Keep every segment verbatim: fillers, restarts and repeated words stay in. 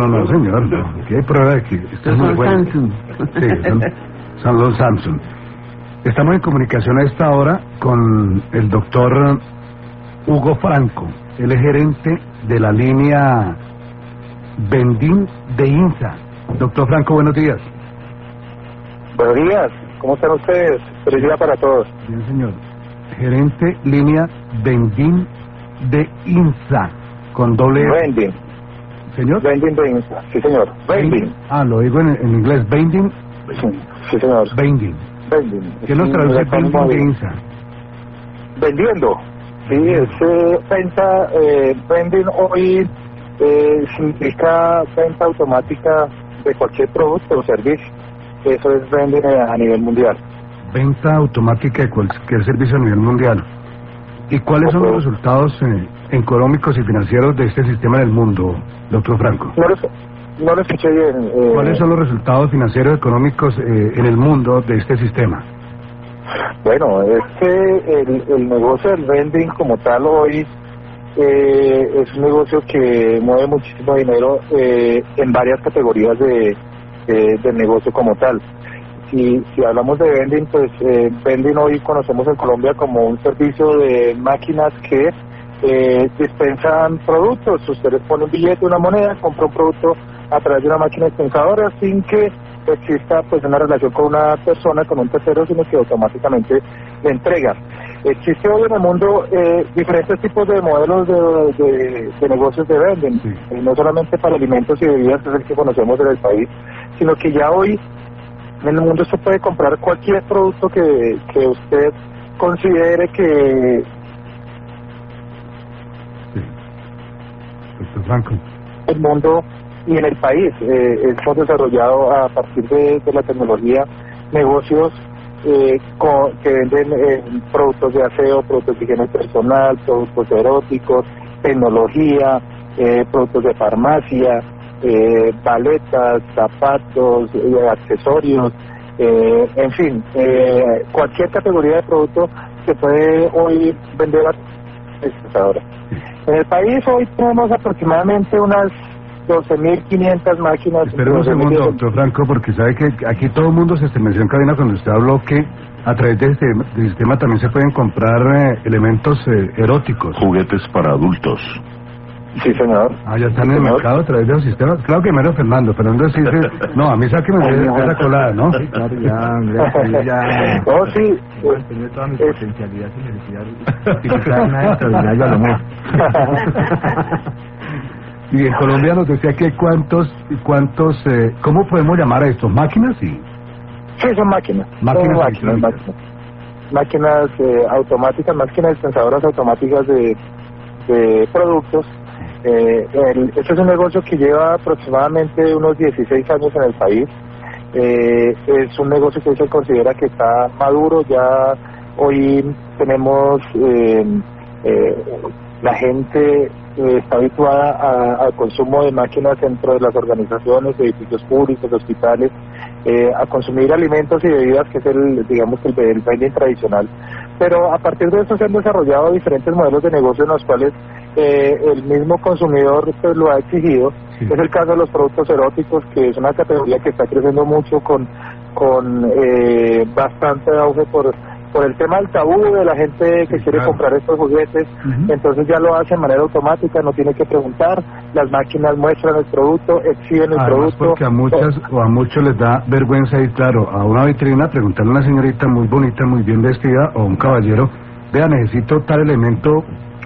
no, señor, no. Aquí hay prueba de que esto es muy bueno. Samsung. Sí, son, son los Samsung. Estamos en comunicación a esta hora con el doctor Hugo Franco. Él es gerente de la línea Vending de INSA. Doctor Franco, buenos días. Buenos días, ¿cómo están ustedes? Feliz día para todos. Bien, señor. Gerente línea Vending de INSA, con doble... Vending. ¿Señor? Vending de INSA, sí señor. Vending. Ah, lo digo en, en inglés, Vending. Sí, sí señor. Vending. Vending. ¿Qué nos traduce Vending de INSA? Vendiendo. Sí, es eh, venta, eh, vending hoy eh, significa venta automática de cualquier producto o servicio. Eso es vending a nivel mundial. Venta automática de cualquier servicio a nivel mundial. ¿Y cuáles son los resultados eh, económicos y financieros de este sistema en el mundo, doctor Franco? No lo, no lo escuché bien. Eh... ¿Cuáles son los resultados financieros y económicos eh, en el mundo de este sistema? Bueno, es que el, el negocio del vending como tal hoy eh, es un negocio que mueve muchísimo dinero eh, en varias categorías de, de, del negocio como tal. Si, si hablamos de vending, pues eh, vending hoy conocemos en Colombia como un servicio de máquinas que eh, dispensan productos. Usted les pone un billete, una moneda, compra un producto a través de una máquina dispensadora sin que exista pues una relación con una persona, con un tercero, sino que automáticamente le entrega. Existe hoy en el mundo eh, diferentes tipos de modelos de, de, de negocios de vending, sí. eh, no solamente para alimentos y bebidas, que es el que conocemos en el país, sino que ya hoy en el mundo se puede comprar cualquier producto que, que usted considere que... Sí. Doctor Franco. El mundo y en el país eh, hemos desarrollado a partir de, de la tecnología negocios eh, con, que venden eh, productos de aseo, productos de higiene personal, productos eróticos, tecnología, eh, productos de farmacia, eh, paletas, zapatos, eh, accesorios, eh, en fin, eh, cualquier categoría de producto se puede hoy vender a ahora. En el país hoy tenemos aproximadamente unas doce mil quinientas máquinas. Espera un segundo, doctor Franco, porque sabe que aquí todo el mundo se estremeció en cabina cuando usted habló que a través de este, del sistema también se pueden comprar eh, elementos eh, eróticos. Juguetes para adultos. Sí, señor. Ah, ya están sí, en el señor. mercado a través de los sistemas. Claro que primero Fernando, Fernando sí dice, no, a mí sáqueme de esa colada, ¿no? Sí, claro, ya, Andrés, ya... Oh, sí. Pues, tener toda mi es... potencialidad sin necesidad de utilizar nada extraordinario a lo mejor. Y en Colombia nos decía que cuántos, cuántos, eh, ¿cómo podemos llamar a estos? ¿Máquinas? Sí, sí son máquinas. Máquinas, son máquinas, máquinas, máquinas eh, automáticas, máquinas dispensadoras automáticas de, de productos. Eh, el, este es un negocio que lleva aproximadamente unos dieciséis años en el país. Eh, es un negocio que se considera que está maduro. Ya hoy tenemos eh, eh, la gente eh, está habituada a, al consumo de máquinas dentro de las organizaciones, edificios públicos, hospitales, eh, a consumir alimentos y bebidas, que es el, digamos, el, el vending tradicional. Pero a partir de esto se han desarrollado diferentes modelos de negocio en los cuales eh, el mismo consumidor pues, lo ha exigido. Sí. Es el caso de los productos eróticos, que es una categoría que está creciendo mucho con con eh, bastante auge por por el tema del tabú de la gente que sí, quiere claro. comprar estos juguetes. Uh-huh. Entonces ya lo hace de manera automática, no tiene que preguntar, las máquinas muestran el producto, exhiben el Además, producto. Porque a muchas o a muchos les da vergüenza ir, claro, a una vitrina, preguntarle a una señorita muy bonita, muy bien vestida, o a un caballero, vea, necesito tal elemento.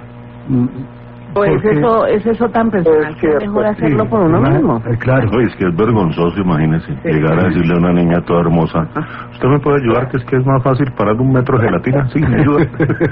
O es eso, es eso tan personal que es mejor hacerlo sí, por uno una, mismo. Eh, claro. No, es que es vergonzoso, imagínese, sí. llegar a decirle a una niña toda hermosa, ¿usted me puede ayudar? Que es que es más fácil parar un metro de gelatina. Sí, me ayuda.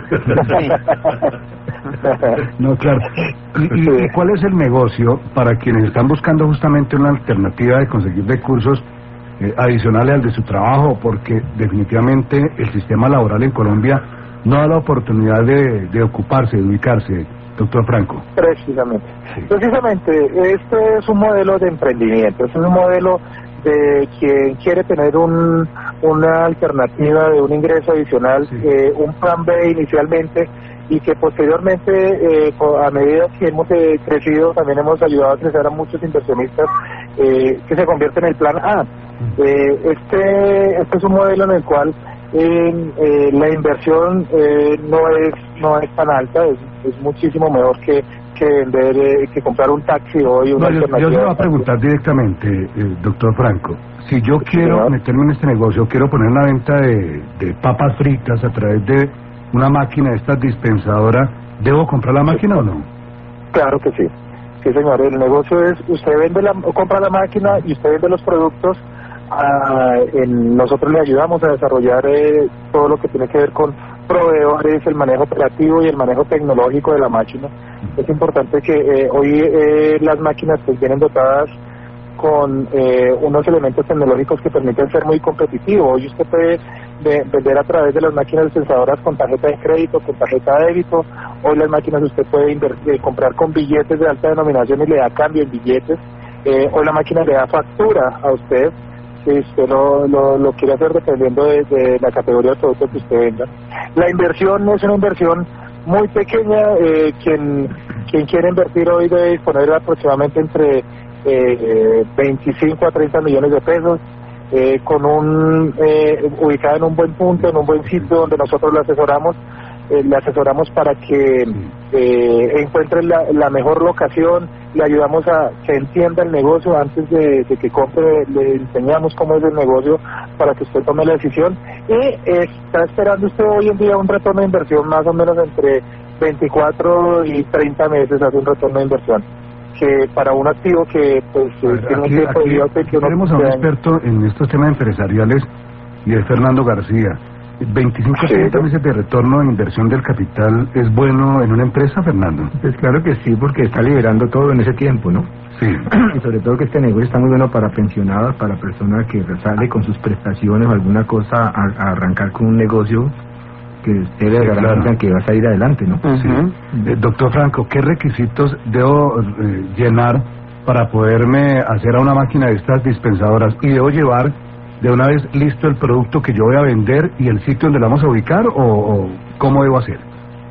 No, claro. ¿Y, y, ¿Y cuál es el negocio para quienes están buscando justamente una alternativa de conseguir recursos eh, adicionales al de su trabajo? Porque definitivamente el sistema laboral en Colombia no da la oportunidad de, de ocuparse, de ubicarse. Doctor Franco. Precisamente. Sí. Precisamente, este es un modelo de emprendimiento, es un modelo de quien quiere tener un una alternativa de un ingreso adicional, sí. eh, un plan B inicialmente, y que posteriormente, eh, a medida que hemos eh, crecido, también hemos ayudado a crecer a muchos inversionistas eh, que se convierten en el plan A. Eh, este, este es un modelo en el cual eh, eh, la inversión eh, no es no es tan alta, es, es muchísimo mejor que que vender, eh, que comprar un taxi hoy. Una no, yo, yo le voy a preguntar directamente, eh, doctor Franco, si yo quiero sí, meterme en este negocio, quiero poner una venta de, de papas fritas a través de una máquina de estas dispensadoras, ¿debo comprar la máquina sí. o no? Claro que sí, sí señor, el negocio es, usted vende la, compra la máquina y usted vende los productos, a, en, nosotros le ayudamos a desarrollar eh, todo lo que tiene que ver con proveedores, el manejo operativo y el manejo tecnológico de la máquina. Es importante que eh, hoy eh, las máquinas pues vienen dotadas con eh, unos elementos tecnológicos que permiten ser muy competitivos. Hoy usted puede de, vender a través de las máquinas dispensadoras con tarjeta de crédito, con tarjeta de débito. Hoy las máquinas usted puede invertir, comprar con billetes de alta denominación y le da cambio en billetes. Eh, hoy la máquina le da factura a usted, si usted lo, lo, lo quiere hacer dependiendo de, de la categoría de producto que usted venda. La inversión es una inversión muy pequeña. Eh, quien, quien quiere invertir hoy debe disponer aproximadamente entre eh, veinticinco a treinta millones de pesos, eh, con un eh, ubicada en un buen punto, en un buen sitio donde nosotros le asesoramos. Eh, le asesoramos para que eh, encuentre la, la mejor locación, le ayudamos a que entienda el negocio antes de, de que compre, le enseñamos cómo es el negocio para que usted tome la decisión, y está esperando usted hoy en día un retorno de inversión más o menos entre veinticuatro y treinta meses, hace un retorno de inversión, que para un activo que pues ver, tiene aquí, un tiempo aquí, de aquí tenemos a un experto en estos temas empresariales y es Fernando García. ¿veinticinco a treinta sí. meses de retorno de inversión del capital es bueno en una empresa, Fernando? Pues claro que sí, porque está liberando todo en ese tiempo, ¿no? Sí. Y sobre todo que este negocio está muy bueno para pensionados, para personas que sale con sus prestaciones o alguna cosa a, a arrancar con un negocio que ustedes sí, garantizan claro. que va a salir adelante, ¿no? Uh-huh. Sí. Eh, doctor Franco, ¿qué requisitos debo eh, llenar para poderme hacer a una máquina de estas dispensadoras? ¿Y debo llevar de una vez listo el producto que yo voy a vender y el sitio donde lo vamos a ubicar, o, o cómo debo hacer?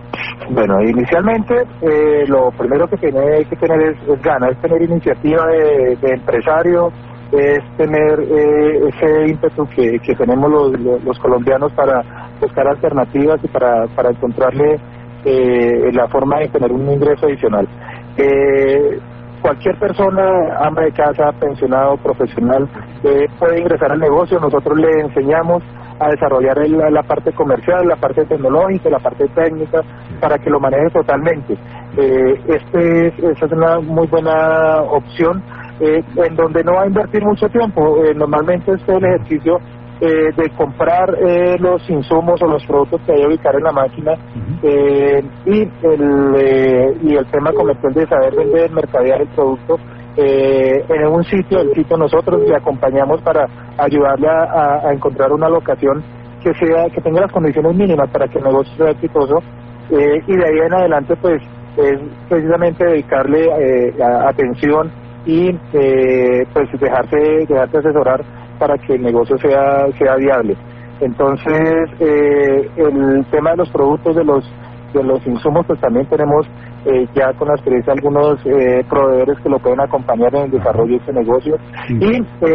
Bueno, inicialmente eh, lo primero que tiene que tener es, es ganas, es tener iniciativa de, de empresario, es tener eh, ese ímpetu que, que tenemos los, los, los colombianos para buscar alternativas y para, para encontrarle eh, la forma de tener un ingreso adicional. Eh, Cualquier persona, ama de casa, pensionado, profesional, eh, puede ingresar al negocio. Nosotros le enseñamos a desarrollar el, la parte comercial, la parte tecnológica, la parte técnica, para que lo maneje totalmente. Eh, este es, esta es una muy buena opción, eh, en donde no va a invertir mucho tiempo. Eh, normalmente este es el ejercicio Eh, de comprar eh, los insumos o los productos que hay que ubicar en la máquina, eh, y el eh, y el tema comercial de saber vender, mercadear el producto eh, en un sitio. El sitio nosotros le acompañamos para ayudarle a, a encontrar una locación que sea que tenga las condiciones mínimas para que el negocio sea exitoso, eh, y de ahí en adelante pues es precisamente dedicarle eh, a, atención y eh, pues dejarse dejarse asesorar para que el negocio sea sea viable. Entonces eh, el tema de los productos, de los de los insumos, pues también tenemos eh, ya con la experiencia algunos eh, proveedores que lo pueden acompañar en el desarrollo de este negocio, sí. y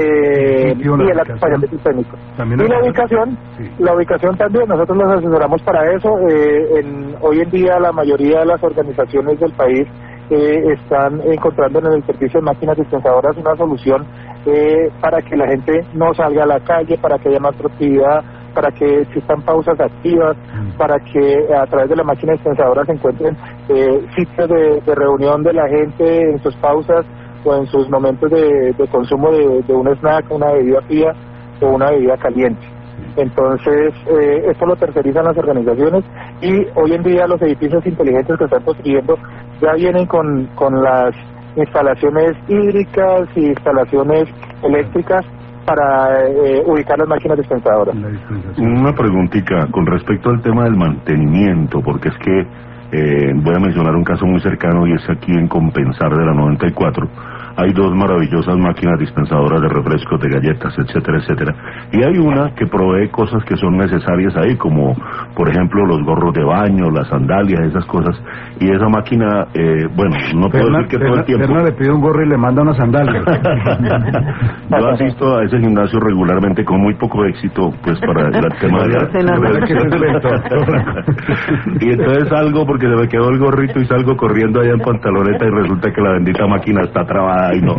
eh, y el acompañamiento técnico y la ubicación sí. la ubicación también nosotros los asesoramos para eso. Eh, en, hoy en día la mayoría de las organizaciones del país Eh, están encontrando en el servicio de máquinas dispensadoras una solución eh, para que la gente no salga a la calle, para que haya más actividad, para que existan pausas activas, mm. para que a través de la máquina dispensadora se encuentren eh, sitios de, de reunión de la gente en sus pausas o en sus momentos de, de consumo de, de un snack, una bebida fría o una bebida caliente. Entonces, eh, esto lo tercerizan las organizaciones, y hoy en día los edificios inteligentes que están construyendo ya vienen con, con las instalaciones hídricas y instalaciones eléctricas para eh, ubicar las máquinas dispensadoras. Una preguntita con respecto al tema del mantenimiento, porque es que eh, voy a mencionar un caso muy cercano, y es aquí en Compensar de la noventa y cuatro. hay dos maravillosas máquinas dispensadoras de refrescos, de galletas, etcétera, etcétera. Y hay una que provee cosas que son necesarias ahí, como por ejemplo los gorros de baño, las sandalias, esas cosas. Y esa máquina, eh, bueno, no puedo Berna, decir que Berna, todo el tiempo... Berna le pide un gorro y le manda una sandalia. Yo asisto a ese gimnasio regularmente con muy poco éxito, pues para el tema de... Y entonces salgo porque se me quedó el gorrito y salgo corriendo allá en pantaloneta y resulta que la bendita máquina está trabada y no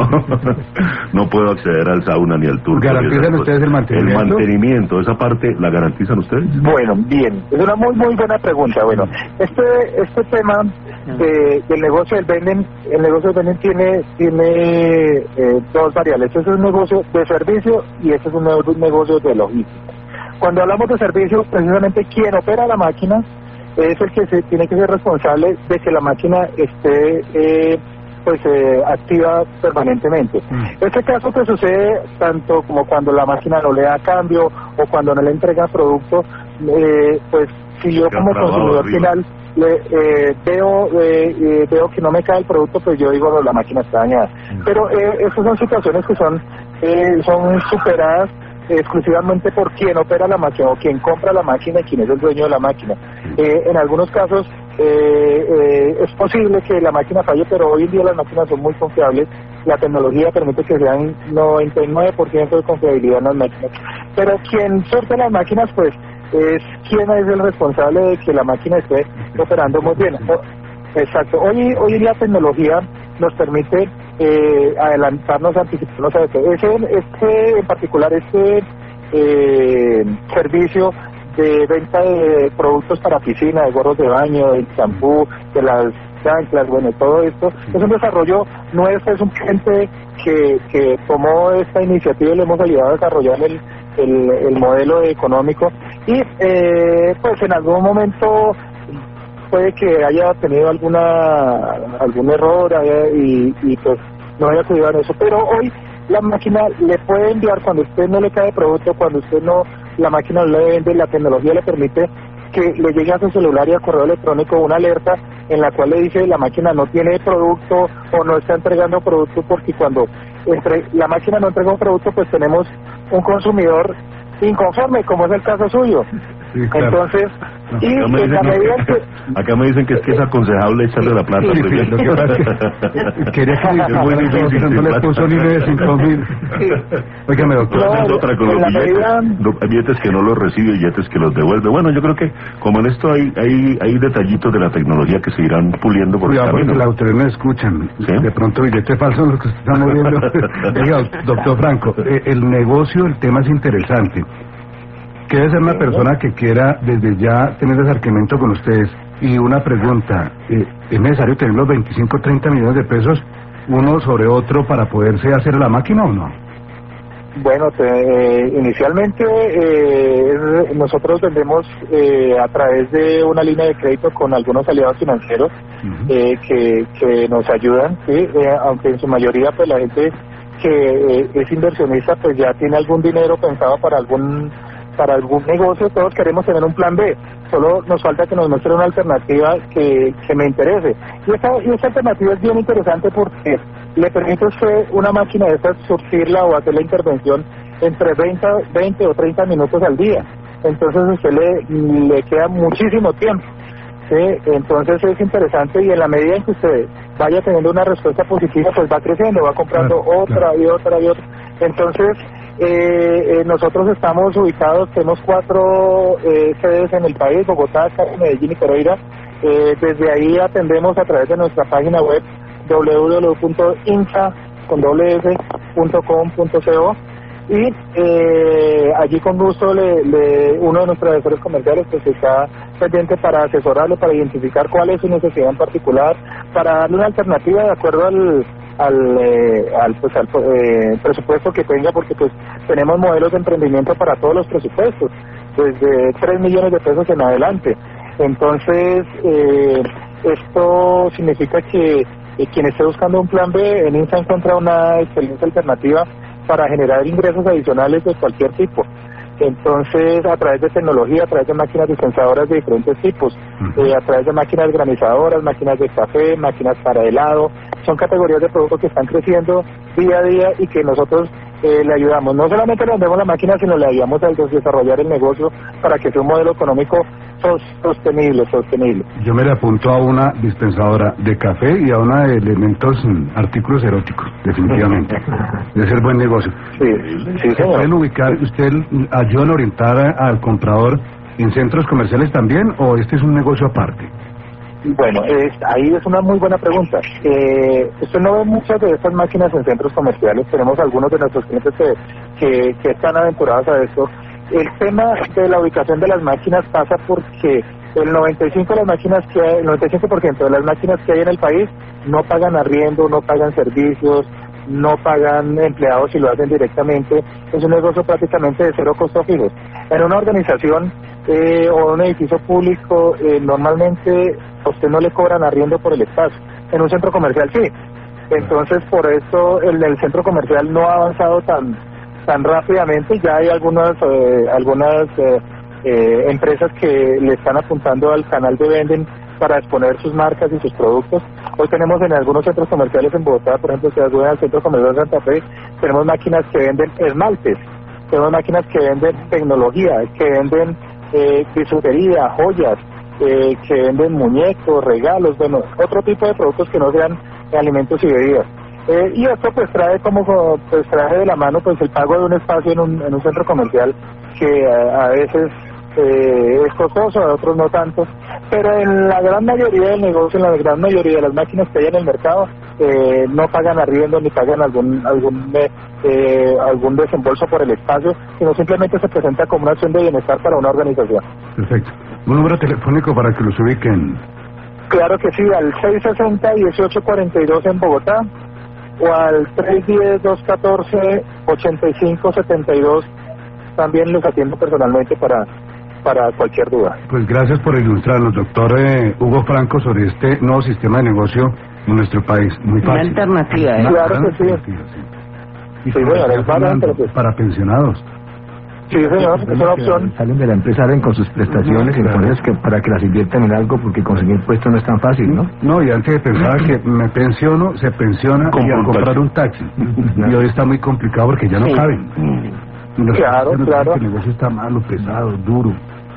no puedo acceder al sauna ni al turco. ¿Garantizan ustedes el mantenimiento? El mantenimiento, esa parte, ¿la garantizan ustedes? Bueno, bien, es una muy muy buena pregunta. Bueno, este este tema de, del negocio del vending, el negocio del vending tiene tiene eh, dos variables. Este es un negocio de servicio y este es un, un negocio de logística. Cuando hablamos de servicio, precisamente quien opera la máquina es el que se tiene que ser responsable de que la máquina esté eh, pues eh, activa permanentemente. Mm. Este caso que sucede tanto como cuando la máquina no le da cambio o cuando no le entrega producto, eh, pues si yo como consumidor final le, eh, veo eh, eh, veo que no me cae el producto, pues yo digo no, la máquina está dañada. Mm. Pero eh, esas son situaciones que son eh, son superadas exclusivamente por quien opera la máquina o quien compra la máquina y quien es el dueño de la máquina. Eh, en algunos casos eh, eh, es posible que la máquina falle, pero hoy en día las máquinas son muy confiables. La tecnología permite que sean noventa y nueve por ciento de confiabilidad en las máquinas. Pero quien surte las máquinas, pues es quien es el responsable de que la máquina esté operando muy bien. Exacto. Hoy, hoy la tecnología nos permite eh, adelantarnos, anticiparnos a eso. Ese, este, en particular, este eh, servicio de venta de productos para piscina, de gorros de baño, del champú, de las chanclas, bueno, todo esto, es un desarrollo nuestro, es un cliente que, que tomó esta iniciativa y le hemos ayudado a desarrollar el, el, el modelo económico y eh, pues en algún momento puede que haya tenido alguna algún error eh, y, y pues no haya cuidado en eso, pero hoy la máquina le puede enviar cuando usted no le cae producto, cuando usted no, la máquina no le vende, la tecnología le permite que le llegue a su celular y a correo electrónico una alerta en la cual le dice la máquina no tiene producto o no está entregando producto, porque cuando entre, la máquina no entrega un producto, pues tenemos un consumidor inconforme, como es el caso suyo. Sí, claro. Entonces, y en la medida que... Acá me dicen que es que es aconsejable echarle la plata. Sí, sí, lo que pasa es que quería que es muy difícil, no le puso ni de cinco mil. Óigame, doctor. No, haciendo otra con los billetes. Medida... billetes que no los recibe, billetes que los devuelve. Bueno, yo creo que como en esto hay hay hay detallitos de la tecnología que se irán puliendo por el camino. Porque las autoridades me escuchan. ¿Sí? De pronto billetes falsos los que se están moviendo. Oiga, doctor Franco, el negocio, el tema es interesante. ¿Qué debe ser una persona que quiera desde ya tener acercamiento con ustedes? Y una pregunta, eh, ¿es necesario tener los veinticinco o treinta millones de pesos uno sobre otro para poderse hacer la máquina o no? Bueno, te, eh, inicialmente eh, nosotros vendemos eh, a través de una línea de crédito con algunos aliados financieros uh-huh. eh, que, que nos ayudan, ¿sí? eh, aunque en su mayoría pues la gente que eh, es inversionista pues ya tiene algún dinero pensado para algún para algún negocio. Todos queremos tener un plan B, solo nos falta que nos muestre una alternativa que, que me interese. Y esta, y esta alternativa es bien interesante porque le permite a usted una máquina de estas surtirla o hacer la intervención entre veinte, veinte o treinta minutos al día. Entonces a usted le, le queda muchísimo tiempo. ¿Sí? Entonces es interesante y en la medida en que usted vaya teniendo una respuesta positiva, pues va creciendo, va comprando claro, otra claro. y otra y otra. Entonces eh, eh, nosotros estamos ubicados, tenemos cuatro eh, sedes en el país, Bogotá, Cali, Medellín y Pereira. Eh, desde ahí atendemos a través de nuestra página web doble u doble u doble u punto insa punto com punto co y eh, allí con gusto le, le, uno de nuestros asesores comerciales pues está pendiente para asesorarlo, para identificar cuál es su necesidad en particular, para darle una alternativa de acuerdo al al, eh, al, pues, al eh, presupuesto que tenga, porque pues tenemos modelos de emprendimiento para todos los presupuestos, desde tres millones de pesos en adelante. Entonces eh, esto significa que eh, quien esté buscando un plan B en INSA encuentra una excelente alternativa para generar ingresos adicionales de cualquier tipo. Entonces, a través de tecnología, a través de máquinas dispensadoras de diferentes tipos, eh, a través de máquinas granizadoras, máquinas de café, máquinas para helado, son categorías de productos que están creciendo día a día y que nosotros eh, le ayudamos. No solamente le vendemos la máquina, sino le ayudamos a desarrollar el negocio para que sea un modelo económico sos, sostenible, sostenible. Yo me le apunto a una dispensadora de café y a una de elementos, mm, artículos eróticos, definitivamente. Debe ser buen negocio. Sí, sí, ¿Se señor. pueden ubicar, usted ayuda a orientar a- al comprador en centros comerciales también, o este es un negocio aparte? Bueno, es, ahí es una muy buena pregunta. Eh, usted no ve muchas de estas máquinas en centros comerciales. Tenemos algunos de nuestros clientes que, que, que están aventurados a esto. El tema de la ubicación de las máquinas pasa porque el noventa y cinco por ciento de las máquinas que hay, el noventa y cinco por ciento de las máquinas que hay en el país no pagan arriendo, no pagan servicios, no pagan empleados si lo hacen directamente. Es un negocio prácticamente de cero costos fijos. En una organización eh, o un edificio público, eh, normalmente a usted no le cobran arriendo por el espacio. En un centro comercial sí. Entonces, por eso el, el centro comercial no ha avanzado tan tan rápidamente. Ya hay algunas eh, algunas eh, eh, empresas que le están apuntando al canal de venden para exponer sus marcas y sus productos. Hoy tenemos en algunos centros comerciales en Bogotá, por ejemplo, si acude al centro comercial de Santa Fe, tenemos máquinas que venden esmaltes, tenemos máquinas que venden tecnología, que venden eh, bisutería, joyas, eh, que venden muñecos, regalos, bueno, otro tipo de productos que no sean alimentos y bebidas. Eh, y esto pues trae como pues trae de la mano pues el pago de un espacio en un, en un centro comercial que a, a veces eh, es costoso, a otros no tanto, pero en la gran mayoría del negocio, en la gran mayoría de las máquinas que hay en el mercado, eh, no pagan arriendo ni pagan algún algún eh, eh, algún desembolso por el espacio, sino simplemente se presenta como una acción de bienestar para una organización. Perfecto. ¿Un número telefónico para que los ubiquen? Claro que sí, al seis sesenta, dieciocho cuarenta y dos en Bogotá, o al tres diez, dos catorce, ochenta y cinco setenta y dos, también los atiendo personalmente para para cualquier duda. Pues gracias por ilustrarnos, doctor eh, Hugo Franco, sobre este nuevo sistema de negocio en nuestro país. Muy Una fácil. alternativa, ¿eh? Una Claro gran que sí. alternativa, sí. Y Sí, como bueno, decía es para- Fernando, pero- para pensionados. Sí, señor, es una opción. Salen de la empresa, salen con sus prestaciones, Claro. entonces que para que las inviertan en algo, porque conseguir puesto no es tan fácil, ¿no? No, y antes pensaba que me pensiono, se pensiona Compra y a un comprar taxi. un taxi. Y hoy está muy complicado porque ya no Sí. caben. Mm. Y los Claro, taxistas nos claro. dicen que el negocio está malo, pesado, duro.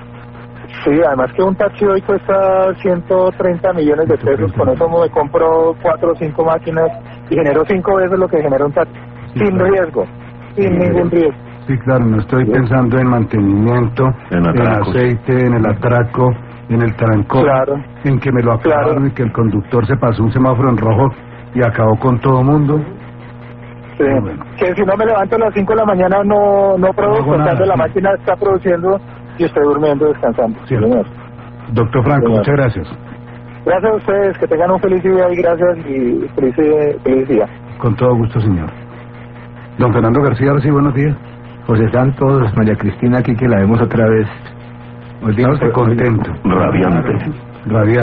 Sí, además que un taxi hoy cuesta ciento treinta millones de pesos, con eso me compro cuatro o cinco máquinas y genero cinco veces lo que genera un taxi, Sí, sin claro. riesgo, sin ningún riesgo. Sí, claro, no estoy pensando en mantenimiento, En en, atracos. aceite, en el atraco, en el trancón, Claro. en que me lo acabaron Claro. y que el conductor se pasó un semáforo en rojo y acabó con todo mundo. Sí. Muy bueno. Que si no me levanto a las cinco de la mañana no no produzco, hago nada, cuando la sí. máquina está produciendo y estoy durmiendo, descansando. Sí. Señor. Doctor Franco, Señor. muchas gracias. Gracias a ustedes, que tengan un feliz día y gracias y feliz, feliz día. Con todo gusto, señor. Don Fernando García, ahora sí, buenos días. José Santos, María Cristina, aquí que la vemos otra vez. Hoy día estoy contento. Radiante. Radiante.